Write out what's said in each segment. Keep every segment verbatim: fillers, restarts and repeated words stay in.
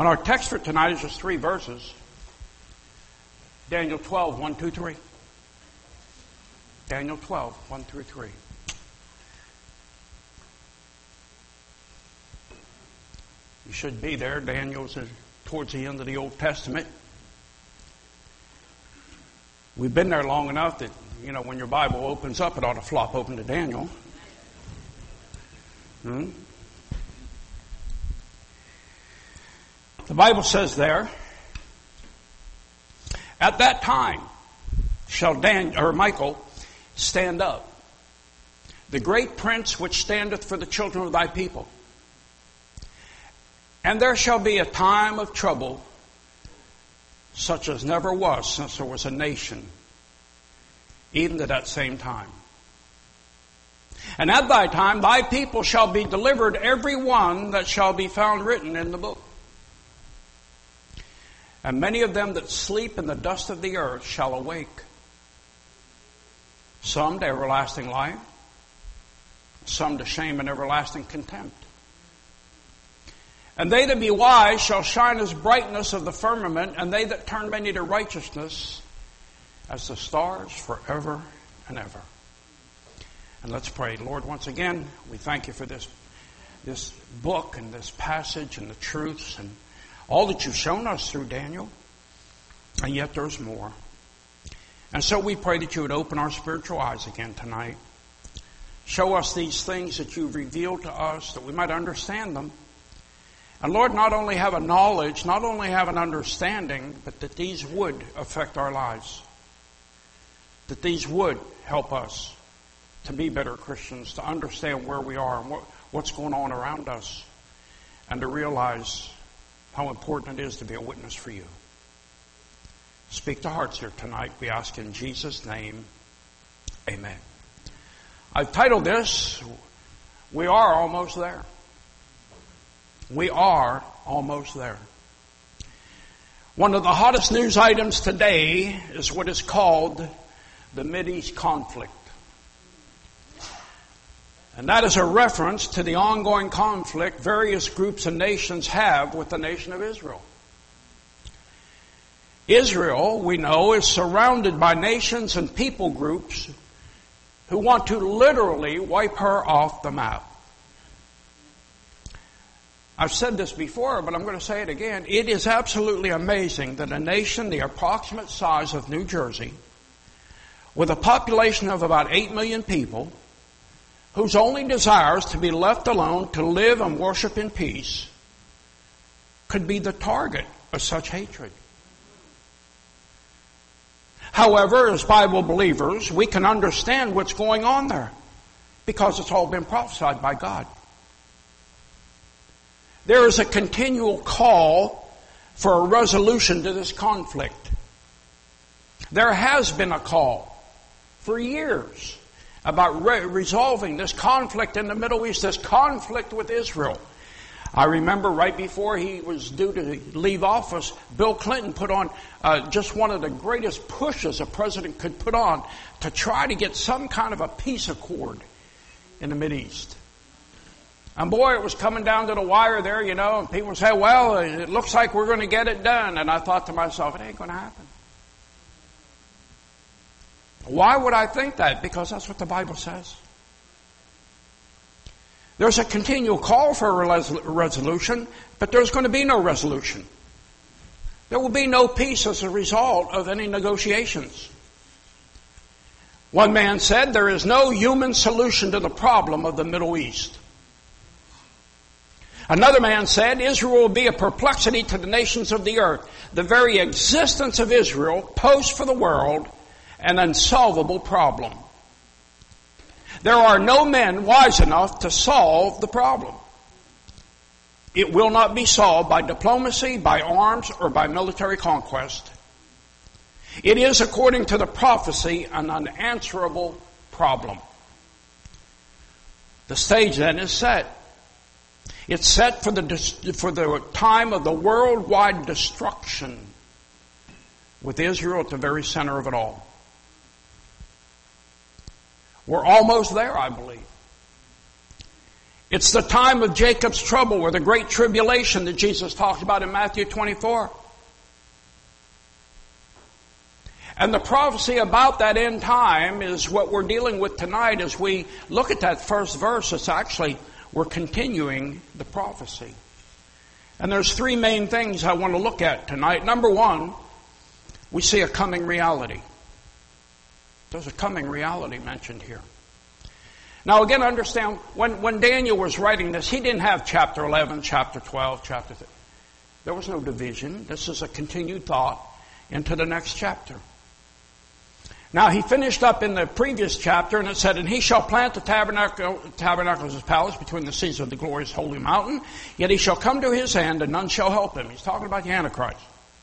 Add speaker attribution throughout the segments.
Speaker 1: And our text for tonight is just three verses. Daniel twelve, one, two, three. Daniel twelve, one through three. You should be there. Daniel's towards the end of the Old Testament. We've been there long enough that, you know, when your Bible opens up, it ought to flop open to Daniel. Hmm? The Bible says there, at that time shall Dan or Michael stand up, the great prince which standeth for the children of thy people. And there shall be a time of trouble, such as never was since there was a nation, even to that same time. And at thy time thy people shall be delivered, every one that shall be found written in the book. And many of them that sleep in the dust of the earth shall awake, some to everlasting life, some to shame and everlasting contempt. And they that be wise shall shine as brightness of the firmament, and they that turn many to righteousness as the stars forever and ever. And let's pray. Lord, once again, we thank you for this, this book and this passage and the truths and all that you've shown us through Daniel. And yet there's more. And so we pray that you would open our spiritual eyes again tonight. Show us these things that you've revealed to us, that we might understand them. And Lord, not only have a knowledge, not only have an understanding, but that these would affect our lives. That these would help us to be better Christians, to understand where we are and what, what's going on around us, and to realize how important it is to be a witness for you. Speak to hearts here tonight, we ask in Jesus' name. Amen. I've titled this, We Are Almost There. We are almost there. One of the hottest news items today is what is called the Mideast conflict. And that is a reference to the ongoing conflict various groups and nations have with the nation of Israel. Israel, we know, is surrounded by nations and people groups who want to literally wipe her off the map. I've said this before, but I'm going to say it again. It is absolutely amazing that a nation the approximate size of New Jersey, with a population of about eight million people, whose only desire is to be left alone to live and worship in peace, could be the target of such hatred. However, as Bible believers, we can understand what's going on there because it's all been prophesied by God. There is a continual call for a resolution to this conflict. There has been a call for years about re- resolving this conflict in the Middle East, this conflict with Israel. I remember right before he was due to leave office, Bill Clinton put on uh, just one of the greatest pushes a president could put on to try to get some kind of a peace accord in the Mideast. And boy, it was coming down to the wire there, you know, and people say, well, it looks like we're going to get it done. And I thought to myself, it ain't going to happen. Why would I think that? Because that's what the Bible says. There's a continual call for a resolution, but there's going to be no resolution. There will be no peace as a result of any negotiations. One man said, there is no human solution to the problem of the Middle East. Another man said, Israel will be a perplexity to the nations of the earth. The very existence of Israel posed for the world an unsolvable problem. There are no men wise enough to solve the problem. It will not be solved by diplomacy, by arms, or by military conquest. It is, according to the prophecy, an unanswerable problem. The stage then is set. It's set for the, for the time of the worldwide destruction, with Israel at the very center of it all. We're almost there, I believe. It's the time of Jacob's trouble, or the great tribulation that Jesus talked about in Matthew twenty-four. And the prophecy about that end time is what we're dealing with tonight as we look at that first verse. It's actually, we're continuing the prophecy. And there's three main things I want to look at tonight. Number one, we see a coming reality. There's a coming reality mentioned here. Now again, understand, when, when Daniel was writing this, he didn't have chapter eleven, chapter twelve, chapter thirteen. There was no division. This is a continued thought into the next chapter. Now he finished up in the previous chapter, and it said, "And he shall plant the tabernacle, tabernacle of his palace between the seas of the glorious holy mountain. Yet he shall come to his end, and none shall help him." He's talking about the Antichrist.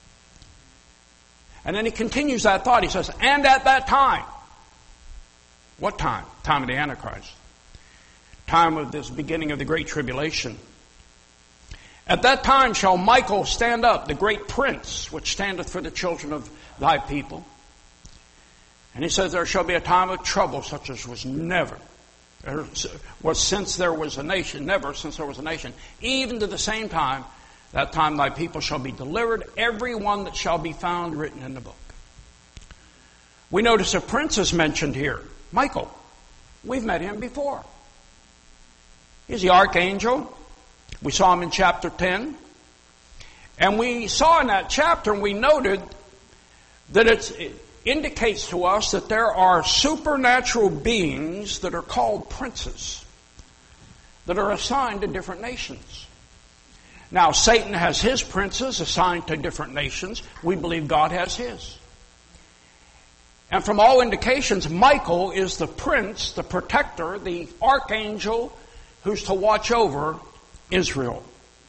Speaker 1: And then he continues that thought. He says, "And at that time." What time? Time of the Antichrist. Time of this beginning of the Great Tribulation. "At that time shall Michael stand up, the great prince, which standeth for the children of thy people." And he says, "There shall be a time of trouble such as was never, was since there was a nation, never since there was a nation, even to the same time, that time thy people shall be delivered, every one that shall be found written in the book." We notice a prince is mentioned here. Michael. We've met him before. He's the archangel. We saw him in chapter ten. And we saw in that chapter, and we noted that it's, it indicates to us that there are supernatural beings that are called princes, that are assigned to different nations. Now, Satan has his princes assigned to different nations. We believe God has his. And from all indications, Michael is the prince, the protector, the archangel who's to watch over Israel.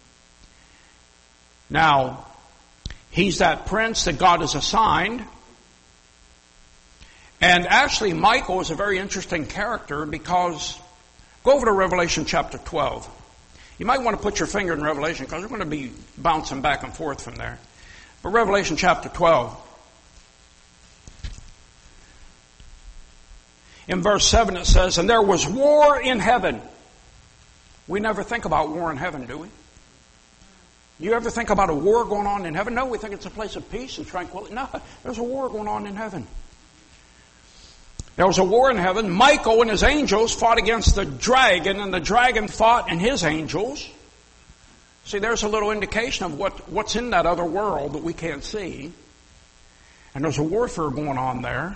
Speaker 1: Now, he's that prince that God has assigned. And actually, Michael is a very interesting character because, go over to Revelation chapter twelve. You might want to put your finger in Revelation because we're going to be bouncing back and forth from there. But Revelation chapter twelve. In verse seven it says, "And there was war in heaven." We never think about war in heaven, do we? You ever think about a war going on in heaven? No, we think it's a place of peace and tranquility. No, there's a war going on in heaven. There was a war in heaven. Michael and his angels fought against the dragon, and the dragon fought and his angels. See, there's a little indication of what, what's in that other world that we can't see. And there's a warfare going on there.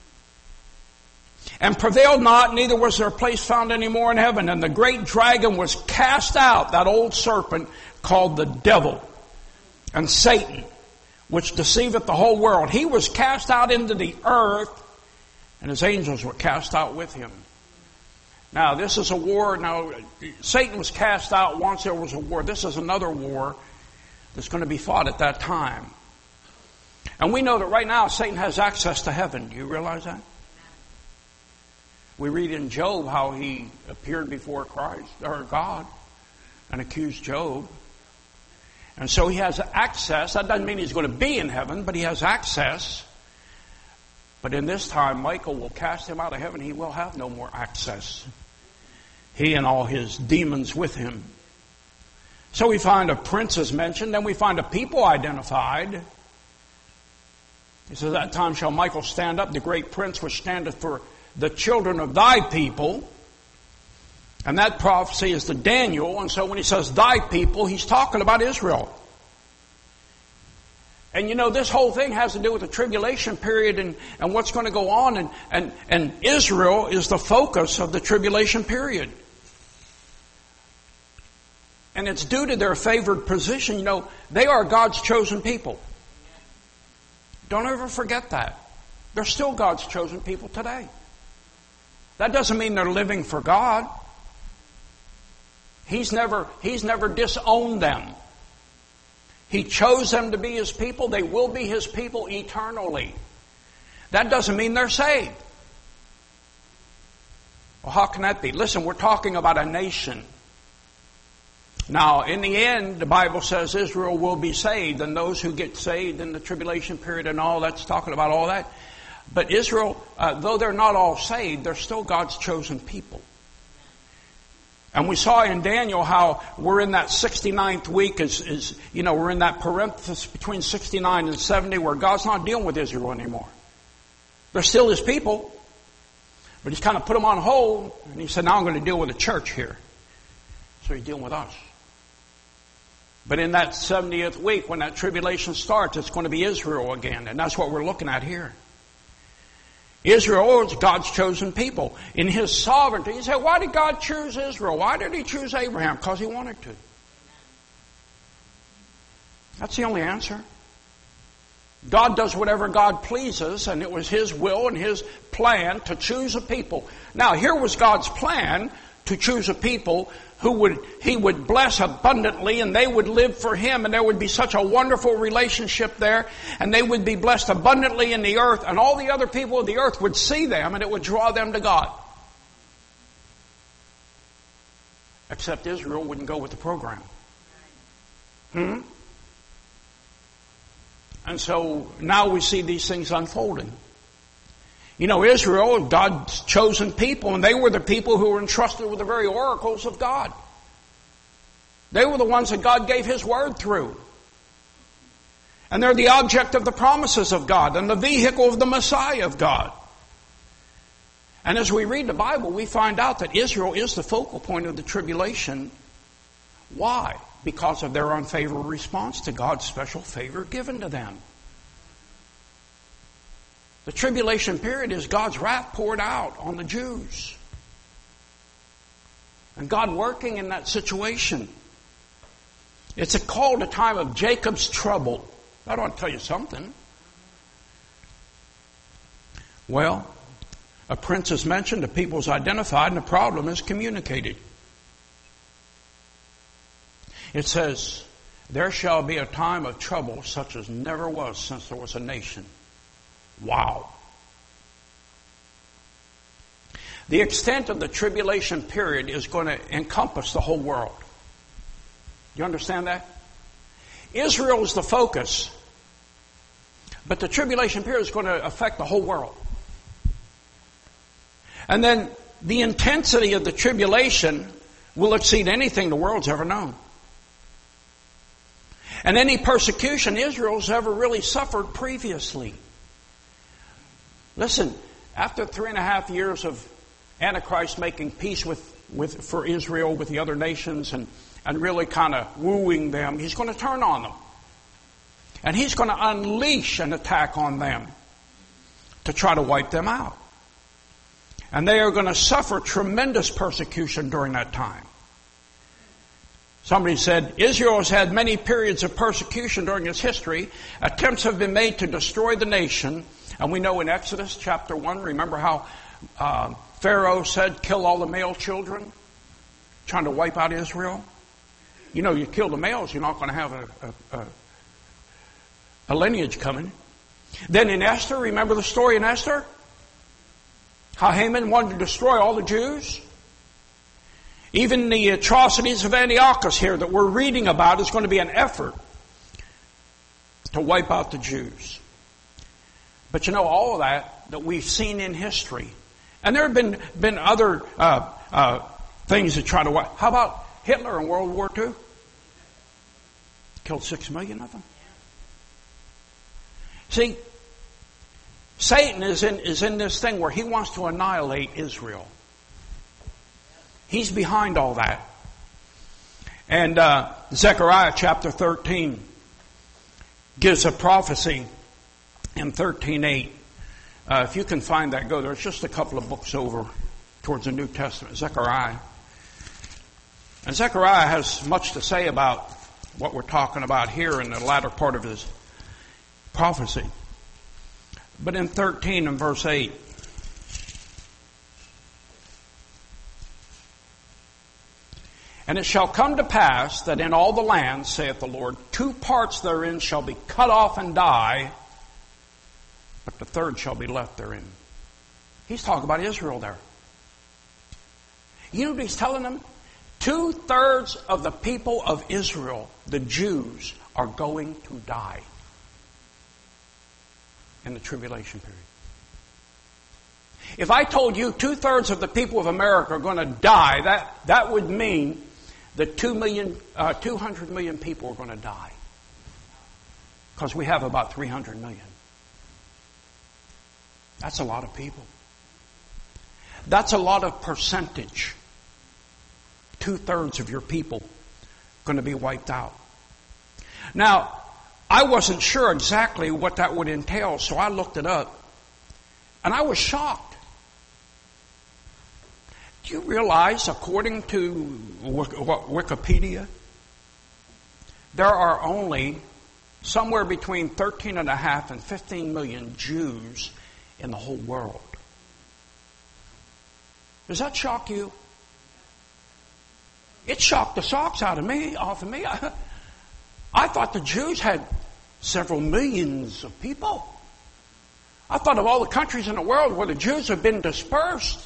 Speaker 1: "And prevailed not, neither was there a place found any more in heaven. And the great dragon was cast out," that old serpent called the devil and Satan, "which deceiveth the whole world. He was cast out into the earth, and his angels were cast out with him." Now, this is a war. Now, Satan was cast out once there was a war. This is another war that's going to be fought at that time. And we know that right now Satan has access to heaven. Do you realize that? We read in Job how he appeared before Christ, or God, and accused Job. And so he has access. That doesn't mean he's going to be in heaven, but he has access. But in this time, Michael will cast him out of heaven. He will have no more access. He and all his demons with him. So we find a prince is mentioned, then we find a people identified. He says, "That time shall Michael stand up, the great prince which standeth for the children of thy people." And that prophecy is to Daniel. And so when he says thy people, he's talking about Israel. And you know, this whole thing has to do with the tribulation period and, and what's going to go on. And, and, and Israel is the focus of the tribulation period. And it's due to their favored position. You know, they are God's chosen people. Don't ever forget that. They're still God's chosen people today. That doesn't mean they're living for God. He's never, He's never disowned them. He chose them to be His people. They will be His people eternally. That doesn't mean they're saved. Well, how can that be? Listen, we're talking about a nation. Now, in the end, the Bible says Israel will be saved, and those who get saved in the tribulation period and all, that's talking about all that. But Israel, uh, though they're not all saved, they're still God's chosen people. And we saw in Daniel how we're in that sixty-ninth week, is, is you know, we're in that parenthesis between sixty-nine and seventy where God's not dealing with Israel anymore. They're still His people, but He's kind of put them on hold, and He said, now I'm going to deal with the church here. So He's dealing with us. But in that seventieth week, when that tribulation starts, it's going to be Israel again, and that's what we're looking at here. Israel is God's chosen people. In His sovereignty, you say, why did God choose Israel? Why did He choose Abraham? Because He wanted to. That's the only answer. God does whatever God pleases, and it was His will and His plan to choose a people. Now, here was God's plan to choose a people who would He would bless abundantly, and they would live for Him, and there would be such a wonderful relationship there, and they would be blessed abundantly in the earth, and all the other people of the earth would see them, and it would draw them to God. Except Israel wouldn't go with the program. Hmm? And so now we see these things unfolding. You know, Israel, God's chosen people, and they were the people who were entrusted with the very oracles of God. They were the ones that God gave His word through. And they're the object of the promises of God and the vehicle of the Messiah of God. And as we read the Bible, we find out that Israel is the focal point of the tribulation. Why? Because of their unfavorable response to God's special favor given to them. The tribulation period is God's wrath poured out on the Jews. And God working in that situation. It's a called a time of Jacob's trouble. That ought to tell you something. Well, a prince is mentioned, the people is identified, and the problem is communicated. It says, there shall be a time of trouble such as never was since there was a nation. Wow. The extent of the tribulation period is going to encompass the whole world. You understand that? Israel is the focus, but the tribulation period is going to affect the whole world. And then the intensity of the tribulation will exceed anything the world's ever known. And any persecution Israel's ever really suffered previously. Listen, after three and a half years of Antichrist making peace with, with for Israel with the other nations and, and really kind of wooing them, he's going to turn on them. And he's going to unleash an attack on them to try to wipe them out. And they are going to suffer tremendous persecution during that time. Somebody said, Israel has had many periods of persecution during its history. Attempts have been made to destroy the nation. And we know in Exodus chapter one, remember how uh, Pharaoh said, kill all the male children, trying to wipe out Israel? You know, you kill the males, you're not going to have a, a, a, a lineage coming. Then in Esther, remember the story in Esther? How Haman wanted to destroy all the Jews? Even the atrocities of Antiochus here that we're reading about is going to be an effort to wipe out the Jews. But you know, all of that that we've seen in history. And there have been, been other uh, uh, things that try to wipe. How about Hitler in World War Two? Killed six million of them. See, Satan is in, is in this thing where he wants to annihilate Israel. He's behind all that. And uh, Zechariah chapter thirteen gives a prophecy in thirteen eight. Uh, if you can find that, go there. It's just a couple of books over towards the New Testament. Zechariah. And Zechariah has much to say about what we're talking about here in the latter part of his prophecy. But in thirteen and verse eight, and it shall come to pass that in all the land, saith the Lord, two parts therein shall be cut off and die, but the third shall be left therein. He's talking about Israel there. You know what he's telling them? Two-thirds of the people of Israel, the Jews, are going to die in the tribulation period. If I told you two-thirds of the people of America are going to die, that, that would mean that two million, uh, two hundred million people are going to die. Because we have about three hundred million. That's a lot of people. That's a lot of percentage. Two-thirds of your people going to be wiped out. Now, I wasn't sure exactly what that would entail, so I looked it up. And I was shocked. Do you realize, according to Wikipedia, there are only somewhere between thirteen and a half and fifteen million Jews in the whole world? Does that shock you? It shocked the socks out of me, off of me. I, I thought the Jews had several millions of people. I thought of all the countries in the world where the Jews have been dispersed.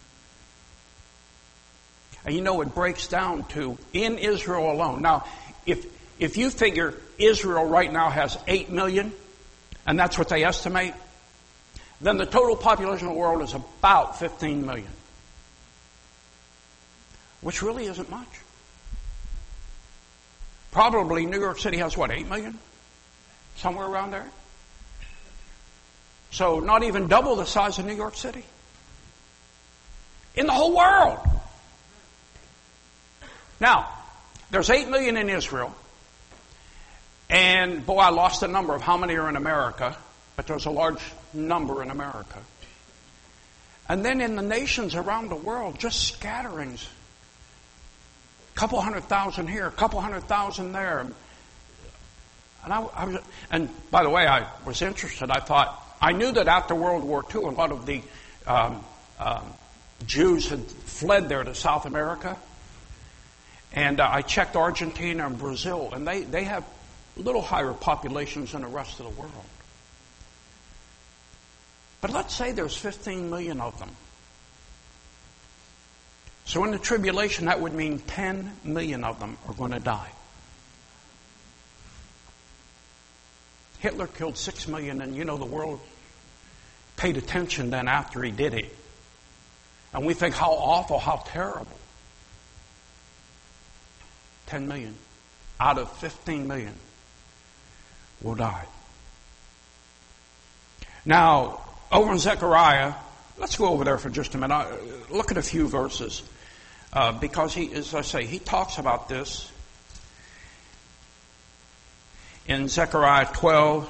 Speaker 1: And you know, it breaks down to in Israel alone. Now, if if you figure Israel right now has eight million, and that's what they estimate, then the total population of the world is about fifteen million. Which really isn't much. Probably New York City has what, eight million? Somewhere around there? So not even double the size of New York City. In the whole world. Now, there's eight million in Israel. And boy, I lost the number of how many are in America. But there's a large number in America. And then in the nations around the world, just scatterings. A couple hundred thousand here, a couple hundred thousand there. And I, I was, and by the way, I was interested. I thought, I knew that after World War Two, a lot of the um, um, Jews had fled there to South America. And uh, I checked Argentina and Brazil, and they, they have a little higher populations than the rest of the world. But let's say there's fifteen million of them. So in the tribulation, that would mean ten million of them are going to die. Hitler killed six million, and you know the world paid attention then after he did it. And we think how awful, how terrible. ten million out of fifteen million will die. Now, over in Zechariah, let's go over there for just a minute. Look at a few verses. Uh, because he, as I say, he talks about this in Zechariah twelve,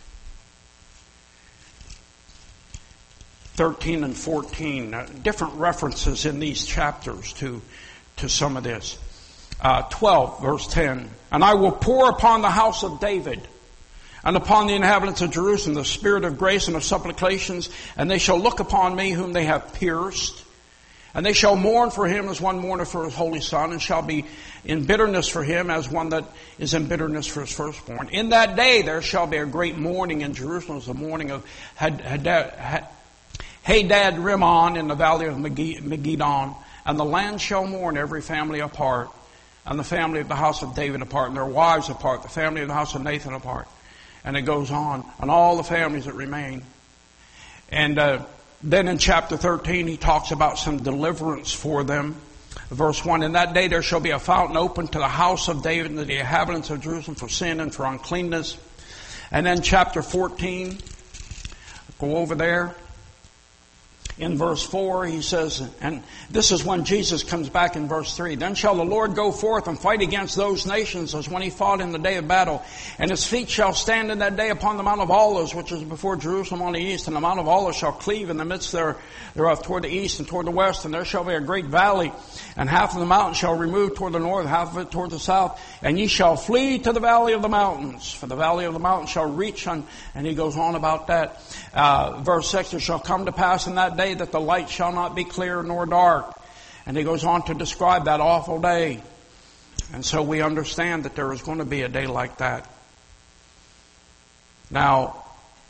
Speaker 1: thirteen and fourteen. Uh, different references in these chapters to, to some of this. Uh, twelve, verse ten. And I will pour upon the house of David and upon the inhabitants of Jerusalem the spirit of grace and of supplications, and they shall look upon me whom they have pierced. And they shall mourn for him as one mourneth for his holy son, and shall be in bitterness for him as one that is in bitterness for his firstborn. In that day there shall be a great mourning in Jerusalem, as the mourning of Hadad Rimmon in the valley of Megiddon. And the land shall mourn, every family apart, and the family of the house of David apart, and their wives apart, the family of the house of Nathan apart. And it goes on, and all the families that remain. And uh, then in chapter thirteen, he talks about some deliverance for them. Verse one, in that day there shall be a fountain open to the house of David and to the inhabitants of Jerusalem for sin and for uncleanness. And then chapter fourteen, go over there. In verse four, he says, and this is when Jesus comes back in verse three. Then shall the Lord go forth and fight against those nations as when he fought in the day of battle. And his feet shall stand in that day upon the Mount of Olives, which is before Jerusalem on the east. And the Mount of Olives shall cleave in the midst thereof toward the east and toward the west. And there shall be a great valley. And half of the mountain shall remove toward the north, half of it toward the south. And ye shall flee to the valley of the mountains. For the valley of the mountains shall reach on, and he goes on about that. Uh, verse six, it shall come to pass in that day that the light shall not be clear nor dark. And he goes on to describe that awful day. And so we understand that there is going to be a day like that. Now,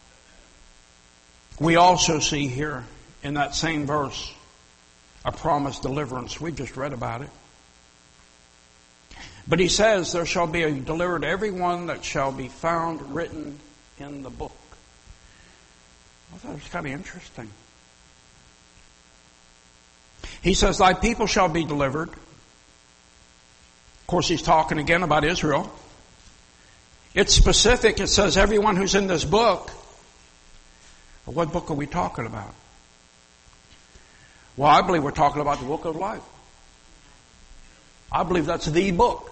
Speaker 1: we also see here in that same verse a promised deliverance. We just read about it. But he says, there shall be a delivered every one that shall be found written in the book. I thought it was kind of interesting. He says, thy people shall be delivered. Of course, he's talking again about Israel. It's specific. It says everyone who's in this book. But what book are we talking about? Well, I believe we're talking about the book of life. I believe that's the book.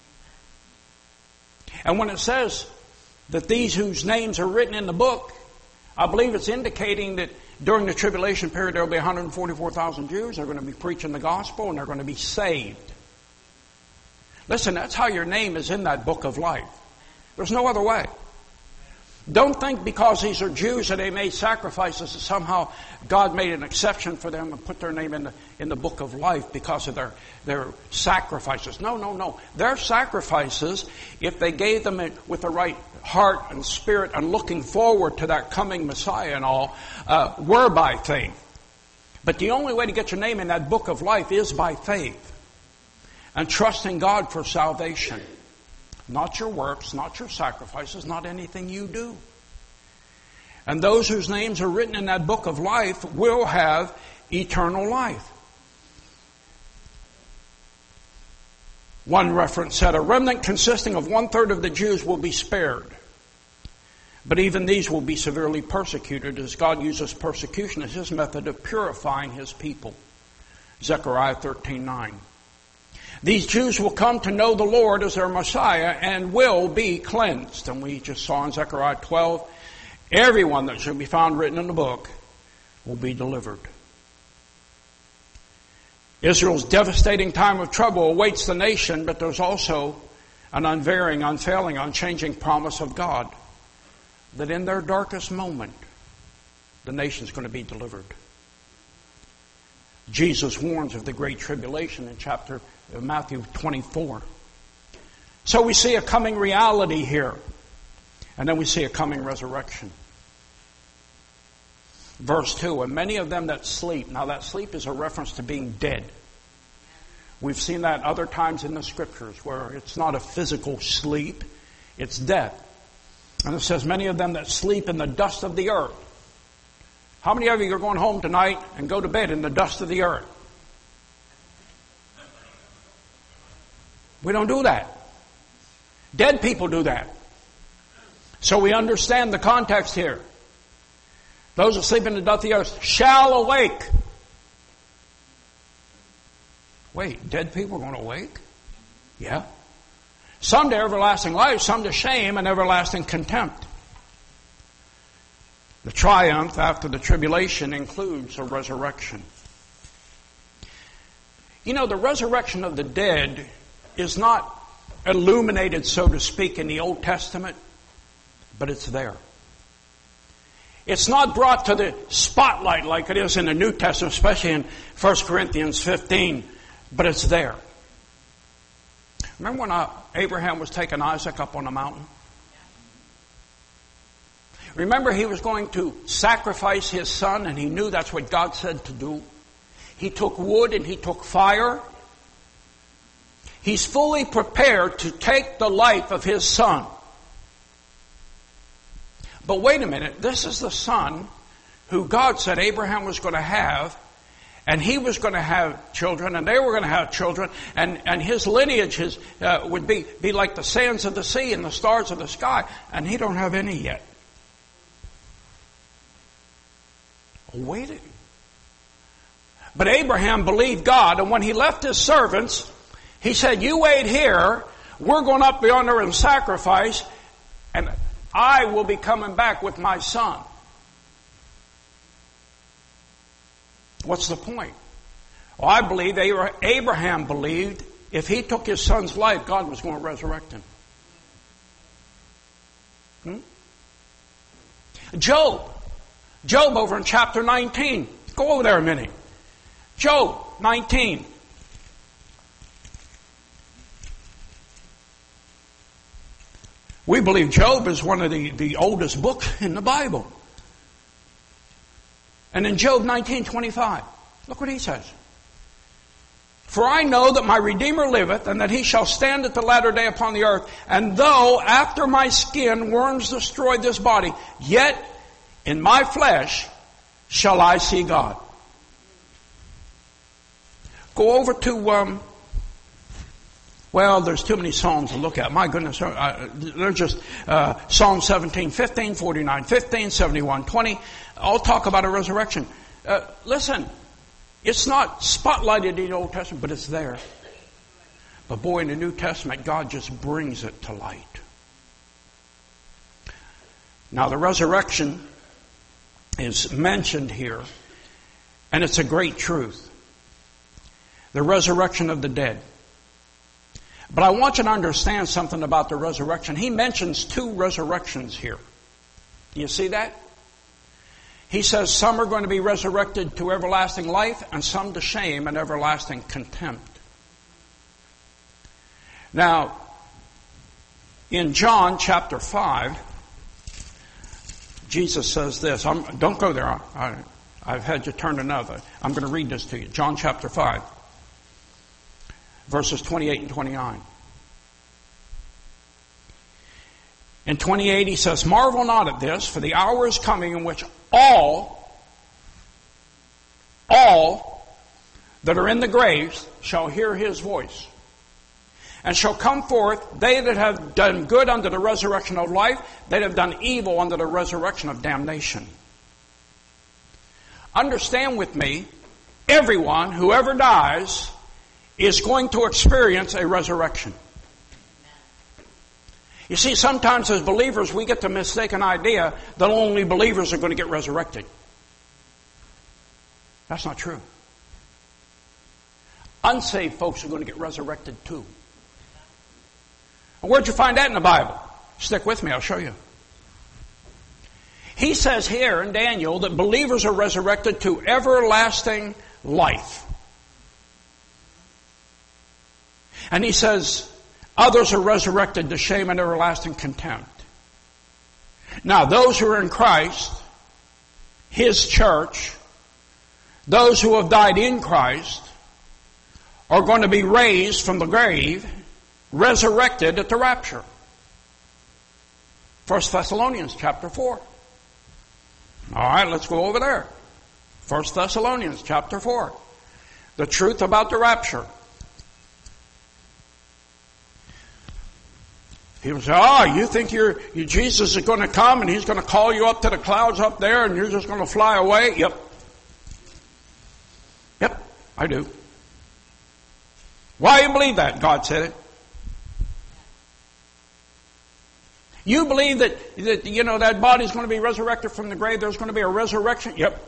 Speaker 1: And when it says that these whose names are written in the book, I believe it's indicating that during the tribulation period there will be one hundred forty-four thousand Jews. They're going to be preaching the gospel and they're going to be saved. Listen, that's how your name is in that book of life. There's no other way. Don't think because these are Jews and they made sacrifices that somehow God made an exception for them and put their name in the, in the book of life because of their, their sacrifices. No, no, no. Their sacrifices, if they gave them with the right heart and spirit and looking forward to that coming Messiah and all, uh, were by faith. But the only way to get your name in that book of life is by faith and trusting God for salvation. Not your works, not your sacrifices, not anything you do. And those whose names are written in that book of life will have eternal life. One reference said, a remnant consisting of one-third of the Jews will be spared. But even these will be severely persecuted as God uses persecution as His method of purifying His people. Zechariah thirteen nine. These Jews will come to know the Lord as their Messiah and will be cleansed. And we just saw in Zechariah twelve, everyone that shall be found written in the book will be delivered. Israel's devastating time of trouble awaits the nation, but there's also an unvarying, unfailing, unchanging promise of God that in their darkest moment, the nation's going to be delivered. Jesus warns of the great tribulation in chapter Matthew twenty-four. So we see a coming reality here. And then we see a coming resurrection. Verse two, and many of them that sleep. Now that sleep is a reference to being dead. We've seen that other times in the Scriptures where it's not a physical sleep, it's death. And it says, many of them that sleep in the dust of the earth. How many of you are going home tonight and go to bed in the dust of the earth? We don't do that. Dead people do that. So we understand the context here. Those who sleep in the dust of the earth shall awake. Wait, dead people are going to awake? Yeah. Some to everlasting life, some to shame and everlasting contempt. The triumph after the tribulation includes a resurrection. You know, the resurrection of the dead is not illuminated, so to speak, in the Old Testament, but it's there. It's not brought to the spotlight like it is in the New Testament, especially in First Corinthians fifteen, but it's there. Remember when uh, Abraham was taking Isaac up on the mountain? Remember he was going to sacrifice his son, and he knew that's what God said to do. He took wood and he took fire. He's fully prepared to take the life of his son. But wait a minute, this is the son who God said Abraham was going to have, and he was going to have children, and they were going to have children, and, and his lineage his, uh, would be, be like the sands of the sea and the stars of the sky, and he don't have any yet. Waiting. But Abraham believed God, and when he left his servants, he said, you wait here, we're going up beyond there and sacrifice, and I will be coming back with my son. What's the point? Well, I believe Abraham believed if he took his son's life, God was going to resurrect him. Hmm? Job. Job over in chapter nineteen. Go over there a minute. Job nineteen. We believe Job is one of the, the oldest books in the Bible. And in Job nineteen twenty-five, look what he says. For I know that my Redeemer liveth, and that he shall stand at the latter day upon the earth. And though after my skin worms destroy this body, yet in my flesh shall I see God. Go over to, um, well, there's too many Psalms to look at. My goodness, uh, they're just uh, Psalm seventeen fifteen, forty-nine fifteen, seventy-one twenty. All talk about a resurrection. Uh, listen, it's not spotlighted in the Old Testament, but it's there. But boy, in the New Testament, God just brings it to light. Now, the resurrection is mentioned here, and it's a great truth. The resurrection of the dead. But I want you to understand something about the resurrection. He mentions two resurrections here. Do you see that? He says some are going to be resurrected to everlasting life and some to shame and everlasting contempt. Now, in John chapter five, Jesus says this. I'm, don't go there. I, I've had you turn another. I'm going to read this to you. John chapter five, verses twenty-eight and twenty-nine. In twenty-eight he says, "Marvel not at this, for the hour is coming in which all, all that are in the graves shall hear his voice. And shall come forth, they that have done good unto the resurrection of life, they that have done evil unto the resurrection of damnation." Understand with me, everyone, whoever dies, is going to experience a resurrection. You see, sometimes as believers, we get the mistaken idea that only believers are going to get resurrected. That's not true. Unsaved folks are going to get resurrected too. Where'd you find that in the Bible? Stick with me, I'll show you. He says here in Daniel that believers are resurrected to everlasting life. And he says others are resurrected to shame and everlasting contempt. Now, those who are in Christ, His church, those who have died in Christ, are going to be raised from the grave, resurrected at the rapture. First Thessalonians chapter four. All right, let's go over there. First Thessalonians chapter four. The truth about the rapture. People say, "Oh, you think you're, you, Jesus is going to come and He's going to call you up to the clouds up there and you're just going to fly away?" Yep. Yep, I do. Why do you believe that? God said it. You believe that, that you know, that body's going to be resurrected from the grave, there's going to be a resurrection? Yep.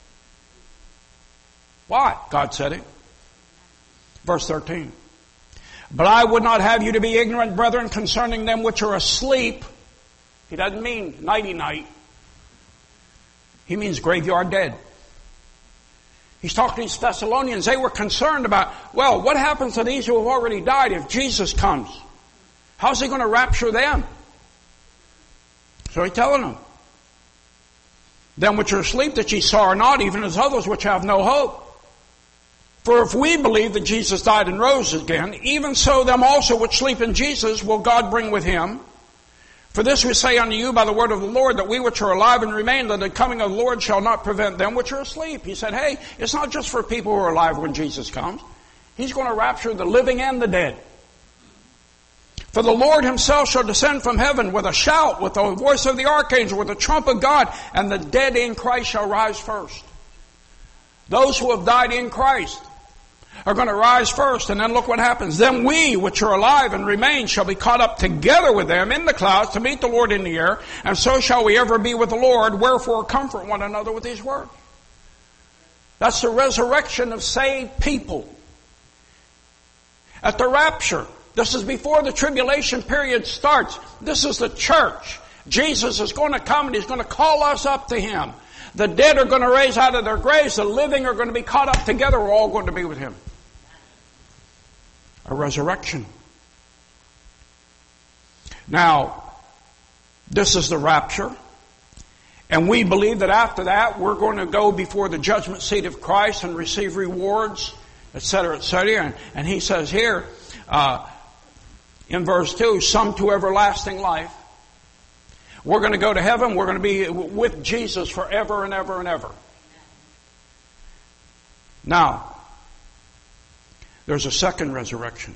Speaker 1: Why? God said it. Verse thirteen. "But I would not have you to be ignorant, brethren, concerning them which are asleep." He doesn't mean nighty-night. He means graveyard dead. He's talking to these Thessalonians. They were concerned about, well, what happens to these who have already died if Jesus comes? How's He going to rapture them? So He's telling them, "Them which are asleep that ye sorrow not, even as others which have no hope. For if we believe that Jesus died and rose again, even so them also which sleep in Jesus will God bring with Him. For this we say unto you by the word of the Lord, that we which are alive and remain, that the coming of the Lord shall not prevent them which are asleep." He said, hey, it's not just for people who are alive when Jesus comes. He's going to rapture the living and the dead. "For the Lord Himself shall descend from heaven with a shout, with the voice of the archangel, with the trump of God, and the dead in Christ shall rise first." Those who have died in Christ are going to rise first, and then look what happens. "Then we, which are alive and remain, shall be caught up together with them in the clouds to meet the Lord in the air, and so shall we ever be with the Lord. Wherefore comfort one another with these words." That's the resurrection of saved people. At the rapture, this is before the tribulation period starts. This is the church. Jesus is going to come and He's going to call us up to Him. The dead are going to raise out of their graves. The living are going to be caught up together. We're all going to be with Him. A resurrection. Now, this is the rapture. And we believe that after that, we're going to go before the judgment seat of Christ and receive rewards, et cetera, et cetera. And, and he says here, uh, in verse two, "Some to everlasting life." We're going to go to heaven. We're going to be with Jesus forever and ever and ever. Now, There's a second resurrection.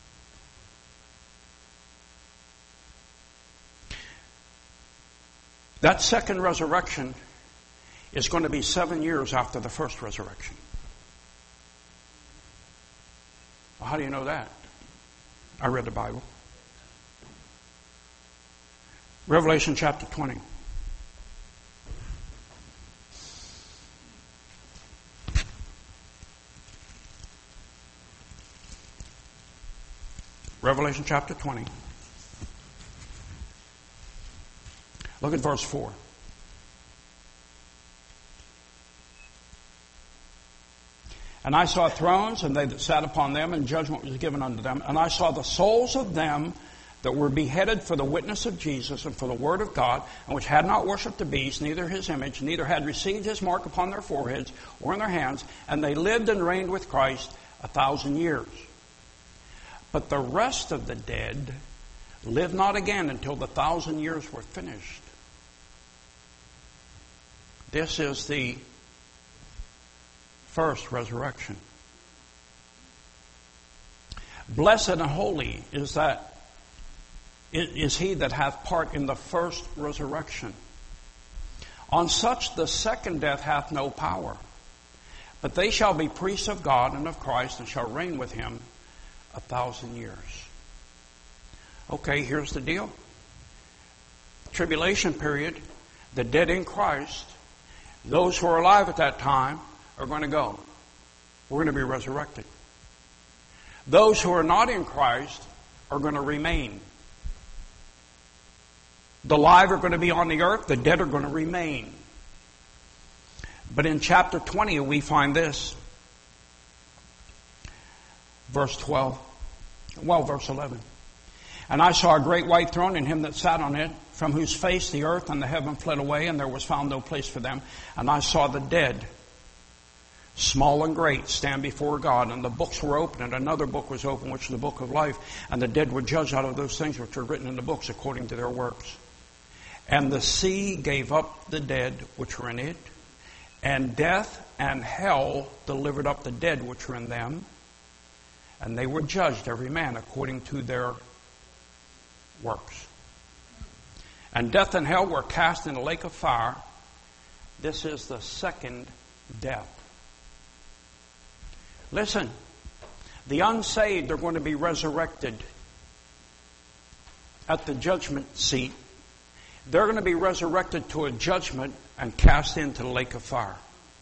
Speaker 1: That second resurrection is going to be seven years after the first resurrection. Well, how do you know that? I read the Bible. Revelation chapter twenty. Revelation chapter twenty. Look at verse four. And I saw thrones, and they that sat upon them, and judgment was given unto them. And I saw the souls of them that were beheaded for the witness of Jesus and for the word of God, and which had not worshipped the beast, neither his image, neither had received his mark upon their foreheads or in their hands, and they lived and reigned with Christ a thousand years. But the rest of the dead lived not again until the thousand years were finished. This is the first resurrection. Blessed and holy is that is he that hath part in the first resurrection. On such the second death hath no power, but they shall be priests of God and of Christ, and shall reign with him a thousand years. Okay, here's the deal. Tribulation period, the dead in Christ, those who are alive at that time are going to go. We're going to be resurrected. Those who are not in Christ are going to remain. The alive are going to be on the earth, the dead are going to remain. But in chapter twenty we find this. Verse twelve. Well, verse eleven. And I saw a great white throne, and him that sat on it, from whose face the earth and the heaven fled away, and there was found no place for them. And I saw the dead, small and great, stand before God, and the books were opened, and another book was opened, which is the book of life, and the dead were judged out of those things which were written in the books according to their works. And the sea gave up the dead which were in it, and death and hell delivered up the dead which were in them, and they were judged every man according to their works. And death and hell were cast in the lake of fire. This is the second death. Listen, the unsaved are going to be resurrected at the judgment seat. They're going to be resurrected to a judgment and cast into the lake of fire.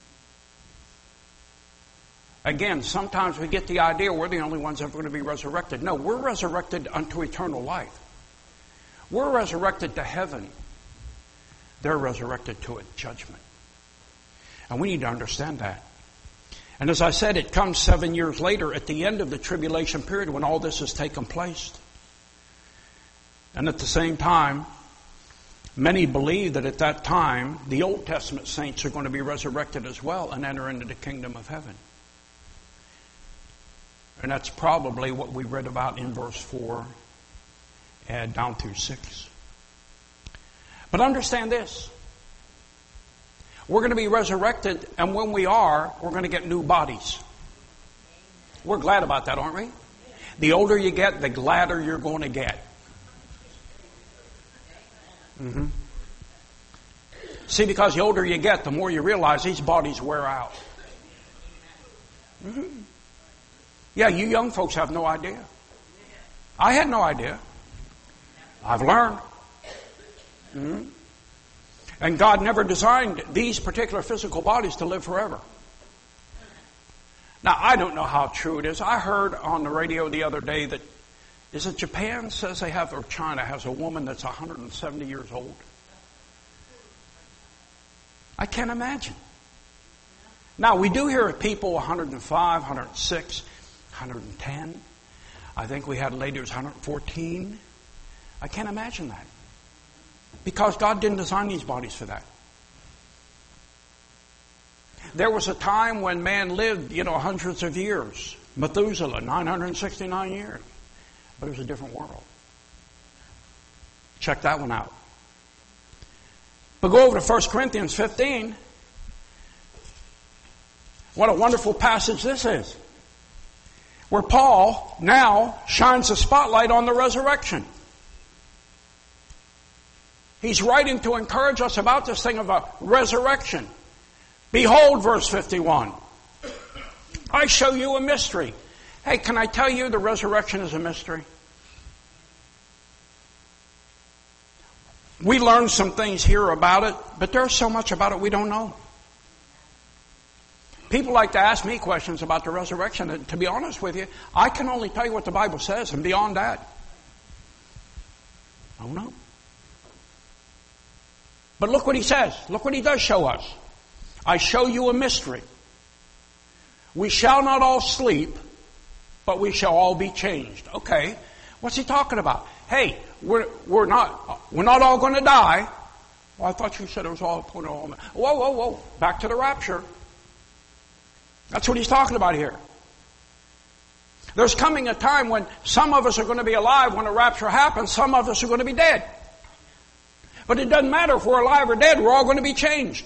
Speaker 1: Again, sometimes we get the idea we're the only ones that are going to be resurrected. No, we're resurrected unto eternal life. We're resurrected to heaven. They're resurrected to a judgment. And we need to understand that. And as I said, it comes seven years later at the end of the tribulation period when all this has taken place. And at the same time, many believe that at that time, the Old Testament saints are going to be resurrected as well and enter into the kingdom of heaven. And that's probably what we read about in verse four and down through six. But understand this. We're going to be resurrected, and when we are, we're going to get new bodies. We're glad about that, aren't we? The older you get, the gladder you're going to get. Mm-hmm. See, because the older you get, the more you realize these bodies wear out. Mm-hmm. Yeah, you young folks have no idea. I had no idea. I've learned. Mm-hmm. And God never designed these particular physical bodies to live forever. Now, I don't know how true it is. I heard on the radio the other day that, is it Japan says they have, or China has a woman that's one hundred seventy years old? I can't imagine. Now, we do hear of people one hundred five, one hundred six, one hundred ten. I think we had a lady who was one hundred fourteen. I can't imagine that. Because God didn't design these bodies for that. There was a time when man lived, you know, hundreds of years. Methuselah, nine hundred sixty-nine years. But it was a different world. Check that one out. But go over to First Corinthians fifteen. What a wonderful passage this is. where Paul now shines a spotlight on the resurrection. He's writing to encourage us about this thing of a resurrection. Behold, verse fifty-one. I show you a mystery. Hey, can I tell you the resurrection is a mystery? We learned some things here about it, but there's so much about it we don't know. People like to ask me questions about the resurrection, and to be honest with you, I can only tell you what the Bible says, and beyond that, I don't know. But look what he says. Look what he does show us. I show you a mystery. We shall not all sleep, but we shall all be changed. Okay, what's he talking about? Hey, we're we're not we're not all going to die. Well, I thought you said it was all put on. Whoa, whoa, whoa! Back to the rapture. That's what he's talking about here. There's coming a time when some of us are going to be alive when the rapture happens. Some of us are going to be dead. But it doesn't matter if we're alive or dead. We're all going to be changed.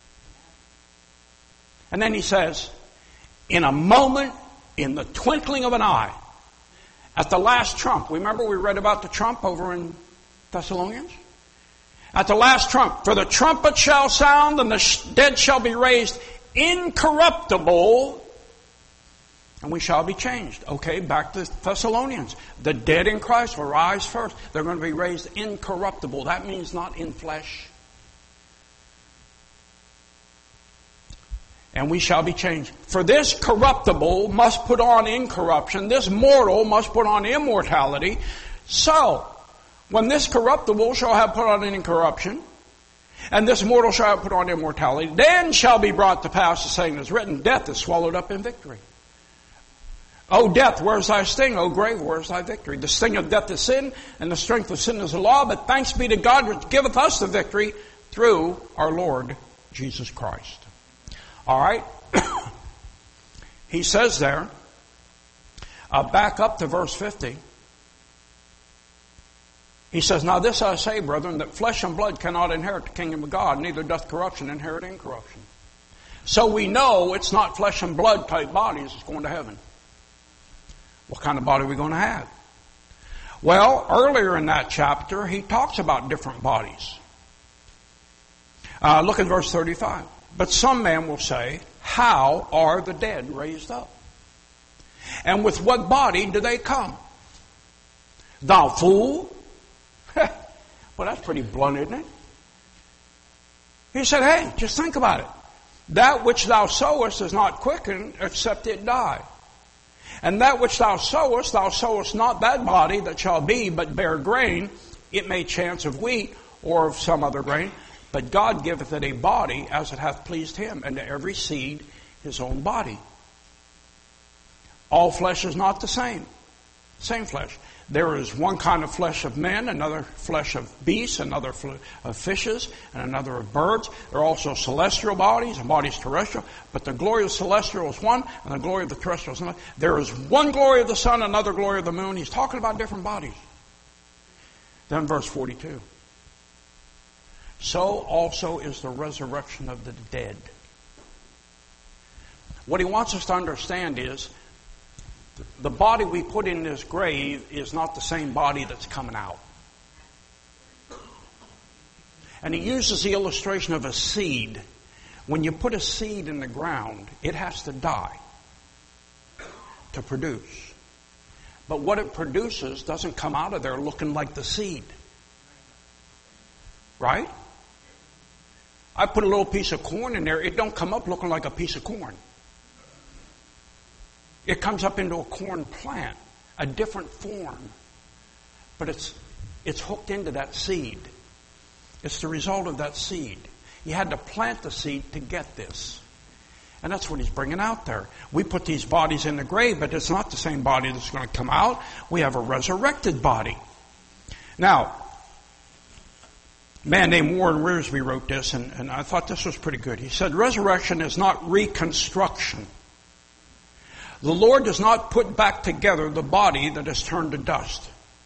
Speaker 1: And then he says, in a moment, in the twinkling of an eye, at the last trump. Remember we read about the trump over in Thessalonians? At the last trump. For the trumpet shall sound and the dead shall be raised incorruptible, and we shall be changed. Okay, back to Thessalonians. The dead in Christ will rise first. They're going to be raised incorruptible. That means not in flesh. And we shall be changed. For this corruptible must put on incorruption. This mortal must put on immortality. So, when this corruptible shall have put on incorruption, and this mortal shall have put on immortality, then shall be brought to pass the saying that is written, death is swallowed up in victory. O death, where's thy sting? O grave, where's thy victory? The sting of death is sin, and the strength of sin is the law. But thanks be to God which giveth us the victory through our Lord Jesus Christ. All right. He says there, uh, back up to verse fifty. He says, now this I say, brethren, that flesh and blood cannot inherit the kingdom of God, neither doth corruption inherit incorruption. So we know it's not flesh and blood type bodies that's going to heaven. What kind of body are we going to have? Well, earlier in that chapter, he talks about different bodies. Uh, look at verse thirty-five. But some man will say, how are the dead raised up? And with what body do they come? Thou fool! Well, that's pretty blunt, isn't it? He said, hey, just think about it. That which thou sowest is not quickened except it die. And that which thou sowest, thou sowest not that body that shall be, but bear grain. It may chance of wheat or of some other grain. But God giveth it a body as it hath pleased him, and to every seed his own body. All flesh is not the same. Same flesh. There is one kind of flesh of men, another flesh of beasts, another of fishes, and another of birds. There are also celestial bodies and bodies terrestrial. But the glory of the celestial is one, and the glory of the terrestrial is another. There is one glory of the sun, another glory of the moon. He's talking about different bodies. Then verse forty-two. So also is the resurrection of the dead. What he wants us to understand is the body we put in this grave is not the same body that's coming out. And he uses the illustration of a seed. When you put a seed in the ground, it has to die to produce. But what it produces doesn't come out of there looking like the seed. Right? I put a little piece of corn in there, it don't come up looking like a piece of corn. It comes up into a corn plant, a different form. But it's it's hooked into that seed. It's the result of that seed. You had to plant the seed to get this. And that's what he's bringing out there. We put these bodies in the grave, but it's not the same body that's going to come out. We have a resurrected body. Now, a man named Warren Wiersbe wrote this, and, and I thought this was pretty good. He said, resurrection is not reconstruction. The Lord does not put back together the body that is turned to dust.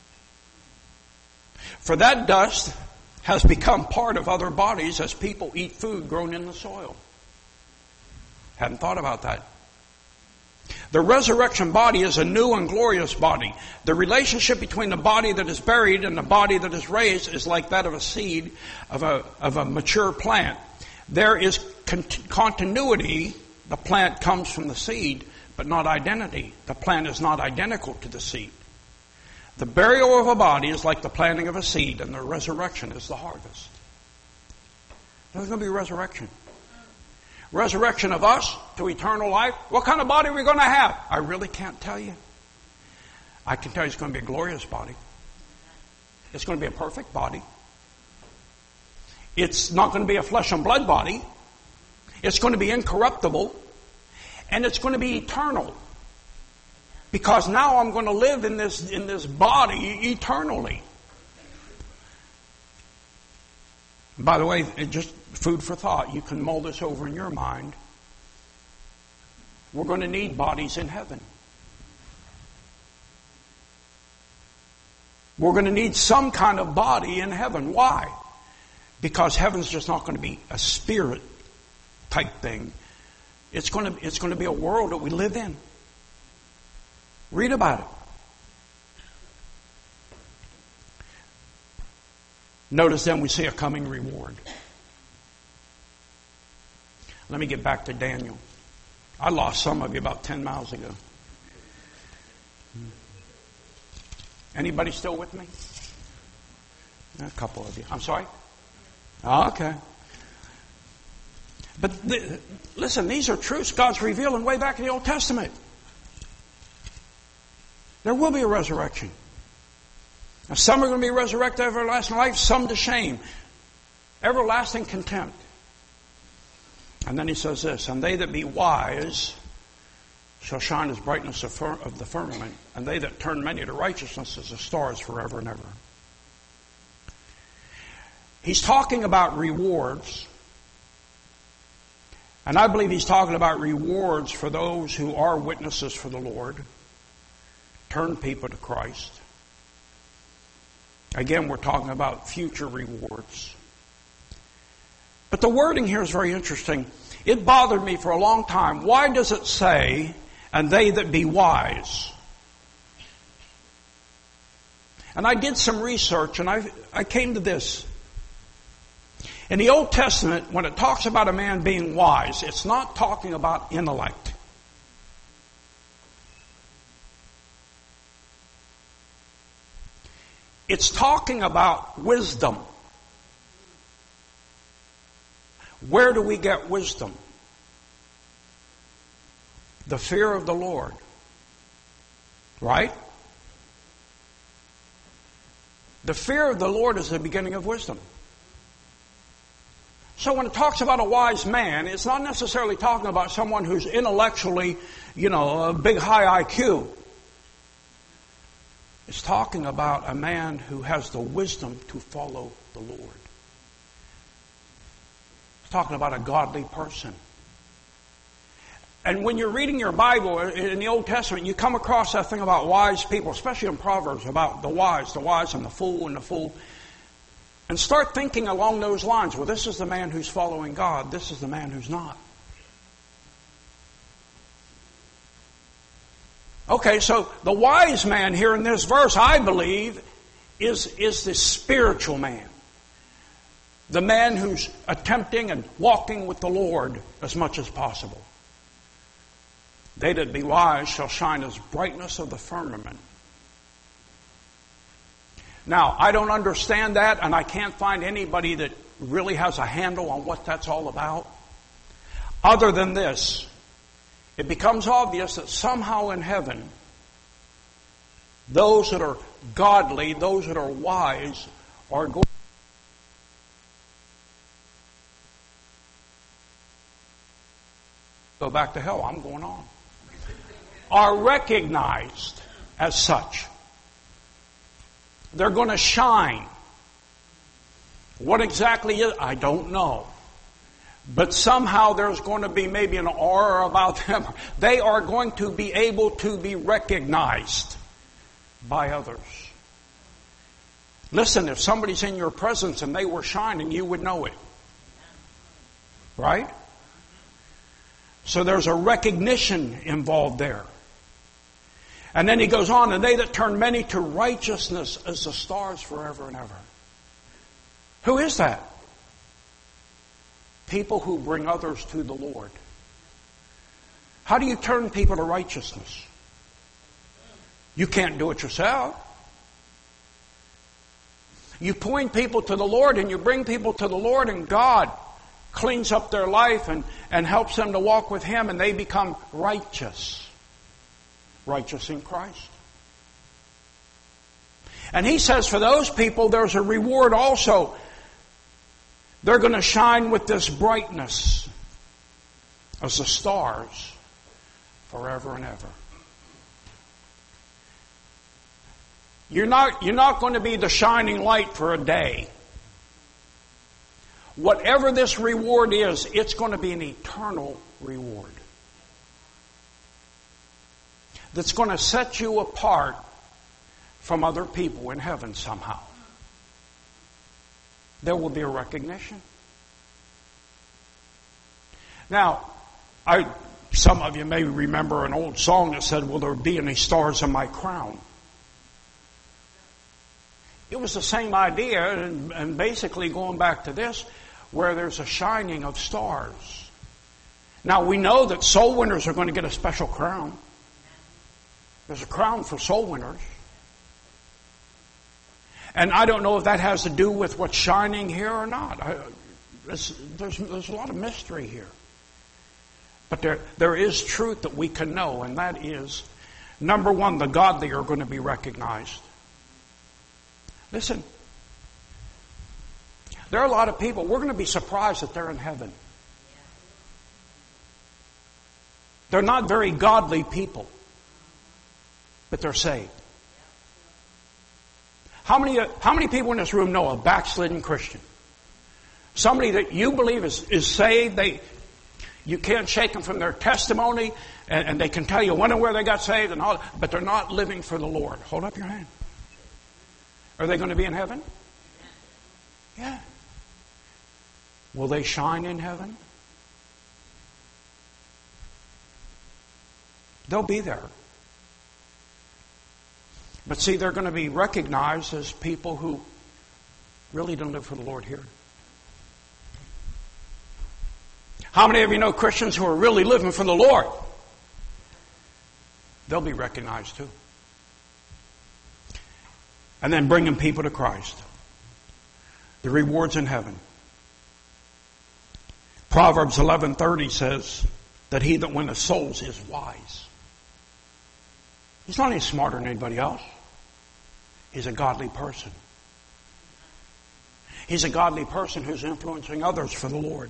Speaker 1: For that dust has become part of other bodies as people eat food grown in the soil. Hadn't thought about that. The resurrection body is a new and glorious body. The relationship between the body that is buried and the body that is raised is like that of a seed of a, of a mature plant. There is cont- continuity. The plant comes from the seed, but not identity. The plant is not identical to the seed. The burial of a body is like the planting of a seed, and the resurrection is the harvest. There's going to be resurrection. Resurrection of us to eternal life. What kind of body are we going to have? I really can't tell you. I can tell you it's going to be a glorious body. It's going to be a perfect body. It's not going to be a flesh and blood body. It's going to be incorruptible. And it's going to be eternal. Because now I'm going to live in this, in this body eternally. By the way, it just food for thought. You can mull this over in your mind. We're going to need bodies in heaven. We're going to need some kind of body in heaven. Why? Because heaven's just not going to be a spirit type thing. It's going to, it's going to be a world that we live in. Read about it. Notice then we see a coming reward. Let me get back to Daniel. I lost some of you about ten miles ago. Anybody still with me? A couple of you. I'm sorry? Oh, okay. But the, listen, these are truths God's revealing way back in the Old Testament. There will be a resurrection. Now, some are going to be resurrected to everlasting life, some to shame. Everlasting contempt. And then he says this, and they that be wise shall shine as brightness of, fir- of the firmament, and they that turn many to righteousness as the stars forever and ever. He's talking about rewards. And I believe he's talking about rewards for those who are witnesses for the Lord. Turn people to Christ. Again, we're talking about future rewards. But the wording here is very interesting. It bothered me for a long time. Why does it say, and they that be wise? And I did some research, and I, I came to this. In the Old Testament, when it talks about a man being wise, it's not talking about intellect. It's talking about wisdom. Where do we get wisdom? The fear of the Lord. Right? The fear of the Lord is the beginning of wisdom. So when it talks about a wise man, it's not necessarily talking about someone who's intellectually, you know, a big high I Q. It's talking about a man who has the wisdom to follow the Lord. It's talking about a godly person. And when you're reading your Bible in the Old Testament, you come across that thing about wise people, especially in Proverbs, about the wise, the wise and the fool and the fool. And start thinking along those lines. Well, this is the man who's following God. This is the man who's not. Okay, so the wise man here in this verse, I believe, is, is the spiritual man. The man who's attempting and walking with the Lord as much as possible. They that be wise shall shine as brightness of the firmament. Now, I don't understand that, and I can't find anybody that really has a handle on what that's all about. Other than this, it becomes obvious that somehow in heaven, those that are godly, those that are wise, are going to go back to hell. I'm going on. Are recognized as such. They're going to shine. What exactly is, I don't know. But somehow there's going to be maybe an aura about them. They are going to be able to be recognized by others. Listen, if somebody's in your presence and they were shining, you would know it. Right? So there's a recognition involved there. And then he goes on, and they that turn many to righteousness as the stars forever and ever. Who is that? People who bring others to the Lord. How do you turn people to righteousness? You can't do it yourself. You point people to the Lord and you bring people to the Lord, and God cleans up their life and, and helps them to walk with Him, and they become righteous. Righteous in Christ. And He says for those people there's a reward also. They're going to shine with this brightness as the stars forever and ever. You're not, you're not going to be the shining light for a day. Whatever this reward is, it's going to be an eternal reward that's going to set you apart from other people in heaven somehow. There will be a recognition. Now, I, some of you may remember an old song that said, "Will there be any stars in my crown?" It was the same idea, and, and basically going back to this, where there's a shining of stars. Now, we know that soul winners are going to get a special crown. There's a crown for soul winners. And I don't know if that has to do with what's shining here or not. I, there's, there's, there's a lot of mystery here. But there, there is truth that we can know, and that is, number one, the godly are going to be recognized. Listen, there are a lot of people, we're going to be surprised that they're in heaven. They're not very godly people, but they're saved. How many, how many people in this room know a backslidden Christian? Somebody that you believe is, is saved. They, you can't shake them from their testimony, and, and they can tell you when and where they got saved, and all, but they're not living for the Lord. Hold up your hand. Are they going to be in heaven? Yeah. Will they shine in heaven? They'll be there. But see, they're going to be recognized as people who really don't live for the Lord here. How many of you know Christians who are really living for the Lord? They'll be recognized too. And then bringing people to Christ. The rewards in heaven. Proverbs eleven thirty says that he that winneth souls is wise. He's not any smarter than anybody else. He's a godly person. He's a godly person who's influencing others for the Lord.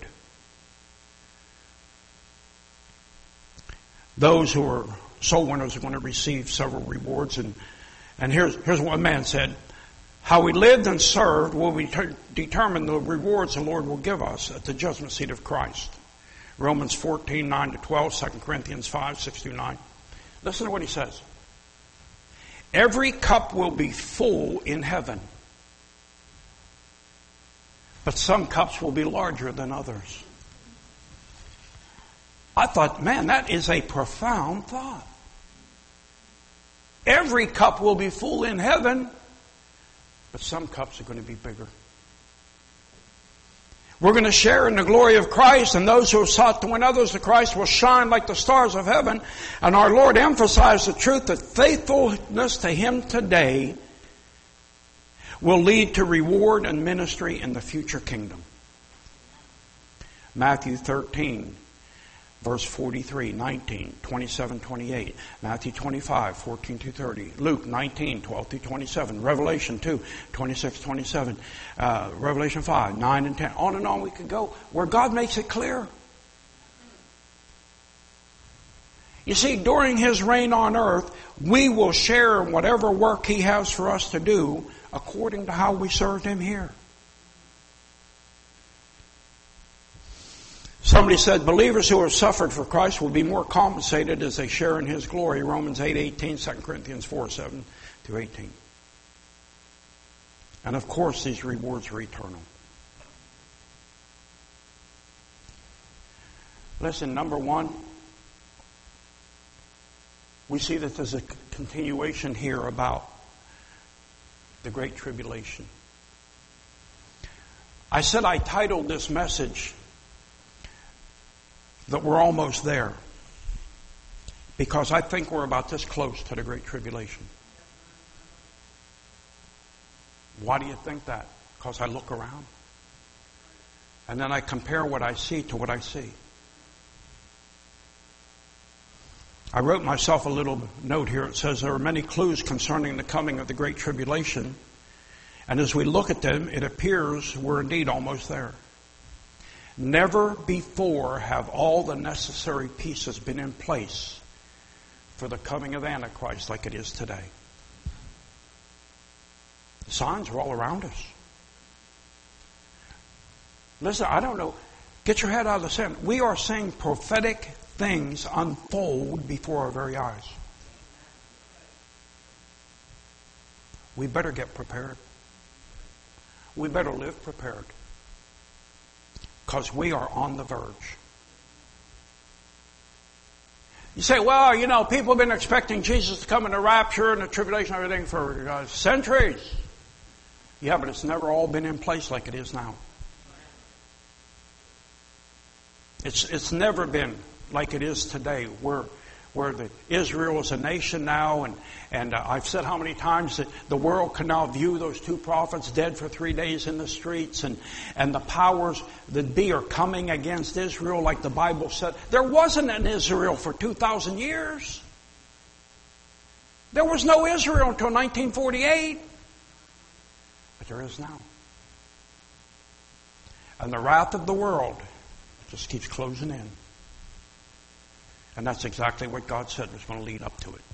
Speaker 1: Those who are soul winners are going to receive several rewards. And, and here's, here's what a man said. How we lived and served will we ter- determine the rewards the Lord will give us at the judgment seat of Christ. Romans fourteen, nine to twelve, Second Corinthians five, six through nine. Listen to what he says. Every cup will be full in heaven, but some cups will be larger than others. I thought, man, that is a profound thought. Every cup will be full in heaven, but some cups are going to be bigger. We're going to share in the glory of Christ, and those who have sought to win others to Christ will shine like the stars of heaven. And our Lord emphasized the truth that faithfulness to Him today will lead to reward and ministry in the future kingdom. Matthew thirteen, verse forty-three, nineteen, twenty-seven, twenty-eight. Matthew twenty-five, fourteen to thirty. Luke nineteen, twelve through twenty-seven. Revelation two, twenty-six, twenty-seven. Uh, Revelation five, nine and ten. On and on we could go, where God makes it clear. You see, during His reign on earth, we will share in whatever work He has for us to do according to how we served Him here. Somebody said believers who have suffered for Christ will be more compensated as they share in His glory. Romans eight eighteen, Second Corinthians four seven through eighteen. And of course these rewards are eternal. Listen, number one, we see that there's a continuation here about the Great Tribulation. I said I titled this message that we're almost there, because I think we're about this close to the Great Tribulation. Why do you think that? Because I look around. And then I compare what I see to what I see. I wrote myself a little note here. It says there are many clues concerning the coming of the Great Tribulation. And as we look at them, it appears we're indeed almost there. Never before have all the necessary pieces been in place for the coming of Antichrist like it is today. The signs are all around us. Listen, I don't know. Get your head out of the sand. We are seeing prophetic things unfold before our very eyes. We better get prepared. We better live prepared. Because we are on the verge. You say, well, you know, people have been expecting Jesus to come in the rapture and the tribulation and everything for uh, centuries. Yeah, but it's never all been in place like it is now. It's it's never been like it is today, where where the Israel is a nation now, and and uh, I've said how many times that the world can now view those two prophets dead for three days in the streets, and and the powers that be are coming against Israel, like the Bible said. There wasn't an Israel for two thousand years. There was no Israel until nineteen forty-eight, but there is now. And the wrath of the world just keeps closing in. And that's exactly what God said was going to lead up to it.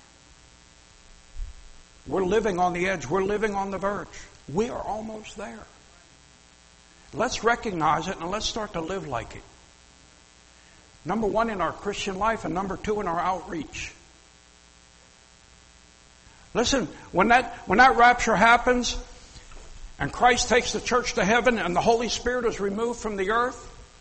Speaker 1: We're living on the edge. We're living on the verge. We are almost there. Let's recognize it and let's start to live like it. Number one, in our Christian life, and number two, in our outreach. Listen, when that when that rapture happens and Christ takes the church to heaven and the Holy Spirit is removed from the earth,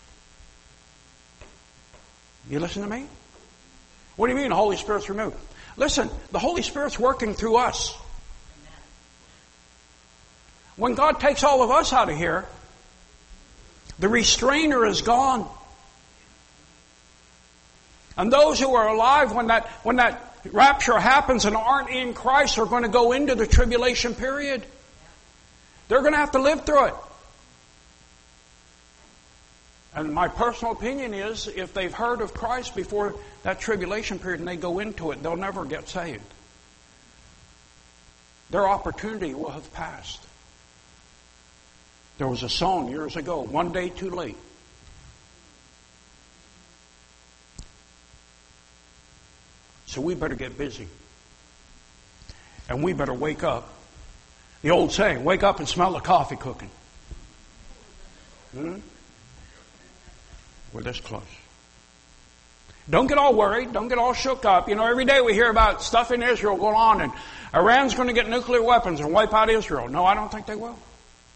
Speaker 1: you listen to me? What do you mean the Holy Spirit's removed? Listen, the Holy Spirit's working through us. When God takes all of us out of here, the restrainer is gone. And those who are alive when that when that rapture happens and aren't in Christ are going to go into the tribulation period. They're going to have to live through it. And my personal opinion is, if they've heard of Christ before that tribulation period and they go into it, they'll never get saved. Their opportunity will have passed. There was a song years ago, "One Day Too Late." So we better get busy. And we better wake up. The old saying, wake up and smell the coffee cooking. Hmm? We're this close. Don't get all worried. Don't get all shook up. You know, every day we hear about stuff in Israel going on, and Iran's going to get nuclear weapons and wipe out Israel. No, I don't think they will.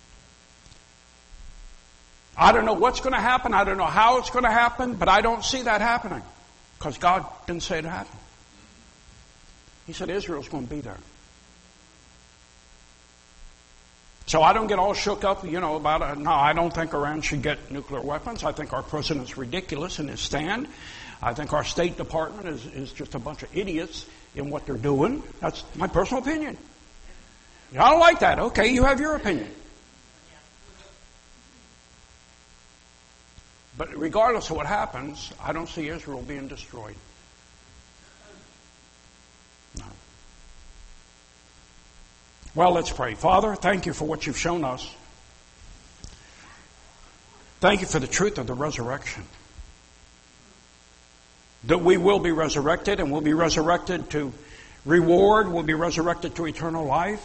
Speaker 1: I don't know what's going to happen. I don't know how it's going to happen, but I don't see that happening because God didn't say it happened. He said Israel's going to be there. So I don't get all shook up, you know, about it. No, I don't think Iran should get nuclear weapons. I think our president's ridiculous in his stand. I think our State Department is, is just a bunch of idiots in what they're doing. That's my personal opinion. I don't like that. Okay, you have your opinion. But regardless of what happens, I don't see Israel being destroyed. No. Well, let's pray. Father, thank you for what you've shown us. Thank you for the truth of the resurrection. That we will be resurrected, and we'll be resurrected to reward, we'll be resurrected to eternal life.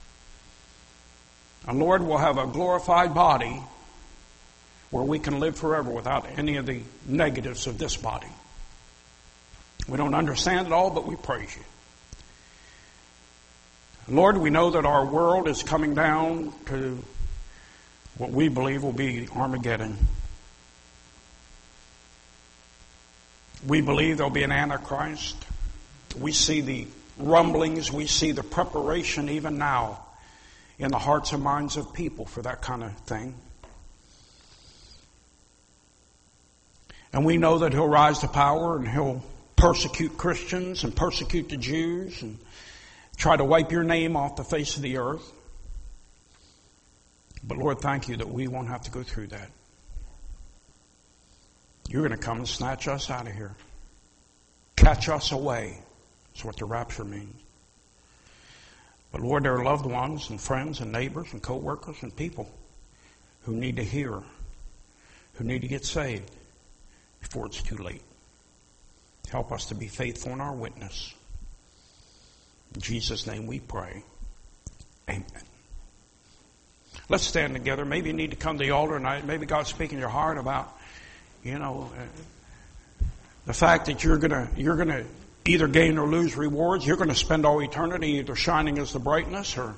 Speaker 1: And Lord, we'll have a glorified body where we can live forever without any of the negatives of this body. We don't understand it all, but we praise you. Lord, we know that our world is coming down to what we believe will be Armageddon. We believe there'll be an Antichrist. We see the rumblings, we see the preparation even now in the hearts and minds of people for that kind of thing. And we know that he'll rise to power and he'll persecute Christians and persecute the Jews and try to wipe your name off the face of the earth. But Lord, thank you that we won't have to go through that. You're going to come and snatch us out of here. Catch us away. That's what the rapture means. But Lord, there are loved ones and friends and neighbors and co-workers and people who need to hear, who need to get saved before it's too late. Help us to be faithful in our witness. In Jesus' name we pray. Amen. Let's stand together. Maybe you need to come to the altar tonight. Maybe God's speaking in your heart about, you know, uh, the fact that you're gonna you're gonna either gain or lose rewards. You're going to spend all eternity either shining as the brightness or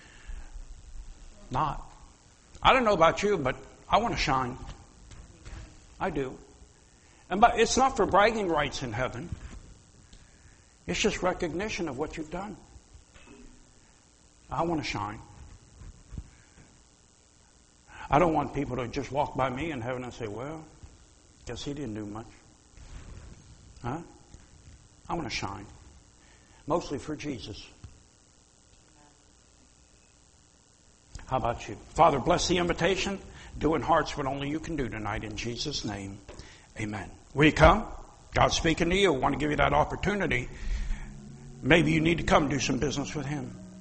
Speaker 1: not. I don't know about you, but I want to shine. I do. And but it's not for bragging rights in heaven. It's just recognition of what you've done. I want to shine. I don't want people to just walk by me in heaven and say, well, guess he didn't do much. Huh? I want to shine. Mostly for Jesus. How about you? Father, bless the invitation. Do in hearts what only you can do tonight in Jesus' name. Amen. Will you come? God's speaking to you. I want to give you that opportunity. Maybe you need to come do some business with him.